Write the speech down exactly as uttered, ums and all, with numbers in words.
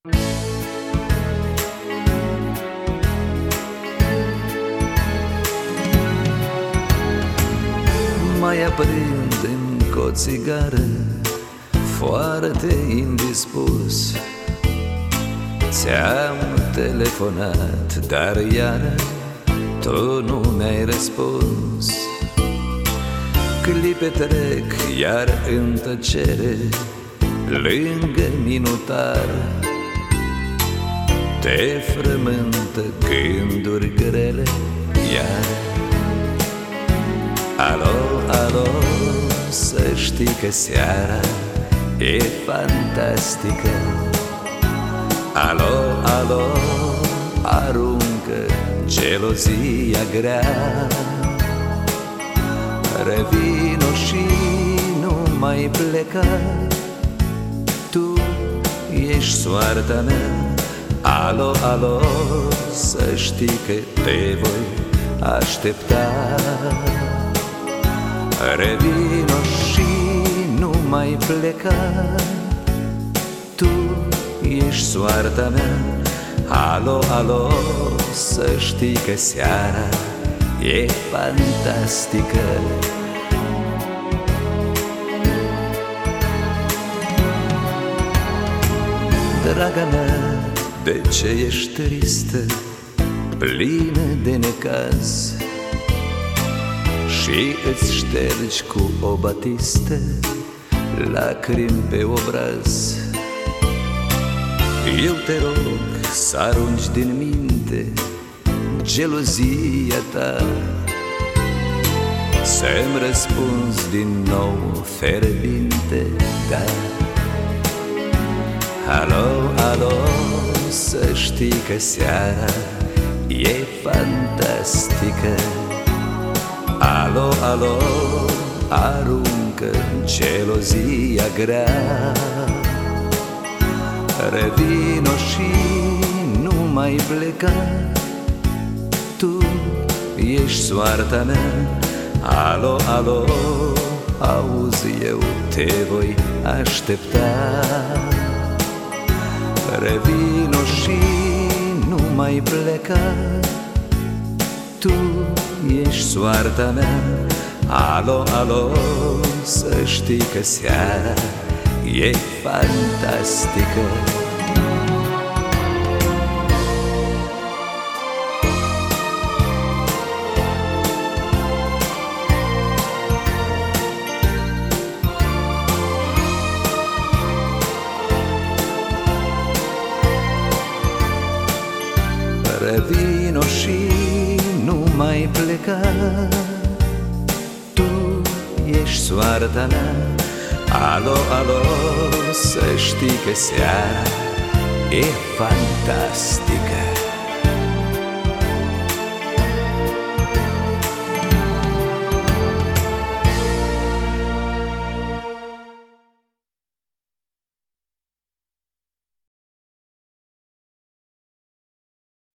Mai aprind încă o țigară, foarte indispus. Ți-am telefonat, dar iară tu nu mi-ai răspuns. Clipe trec, iar în tăcere, lângă minutar, te frământă gânduri grele, iar alo, alo, să știi că seara e fantastică. Alo, alo, aruncă gelozia grea. Revino și nu mai pleca, tu ești soarta mea. Alo, alo, să știi că te voi aștepta. Revino și nu mai pleca, tu ești soarta mea. Alo, alo, să știi că seara e fantastică. Draga mea, de ce ești tristă, plină de necaz, și îți ștergi cu o batistă lacrimi pe obraz? Eu te rog să arunci din minte gelozia ta, să-mi răspunzi din nou fierbinte, da. Alo, alo, să știi că seara e fantastică. Alo, alo, aruncă gelozia grea. Revino și nu mai pleca, tu ești soarta mea. Alo, alo, auzi, eu te voi aștepta. Revino și nu mai pleca, tu ești soarta mea. Alo, alo, să știi că seara e fantastică. Revino și nu mai pleca, tu ești soarta mea. Alo, alo, să știi că seara e fantastică.